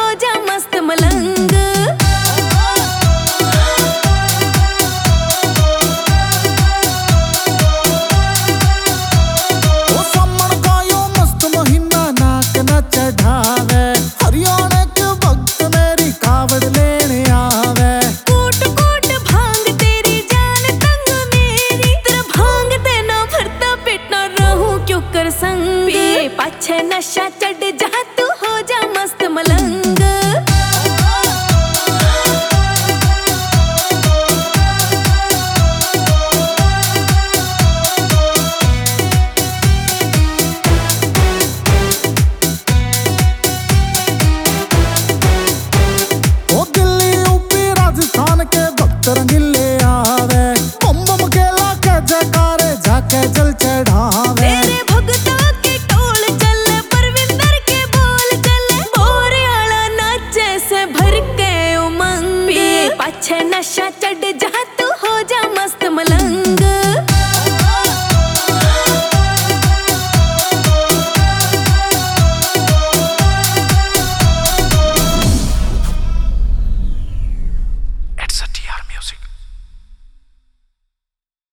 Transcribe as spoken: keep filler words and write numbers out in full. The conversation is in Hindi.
जा मस्त मलंग। वो सामन का यो मस्त महीना नाक न चढ़ावे, हरियाणा के वक्त मेरी कावड़ लेने आवे। कूट कूट भांग तेरी जान तंग मेरी, तेरा भांग देना भरता पेट ना रहूं क्यों कर संग। पिए पाछे नशा चढ़ जा तू हो जा मस्त मलंग। वो दिल्ली यूपी राजस्थान के भक्त रंगीले आवे, बम बम केला के जयकारे जाके जल चढ़ावे। तेरे भगता के टोल चले परविंदर के बोल चले, बोरे आला नाचे से भर के उमंग। पिए पाछे नशा चढ़ जा तू हो जा मस्त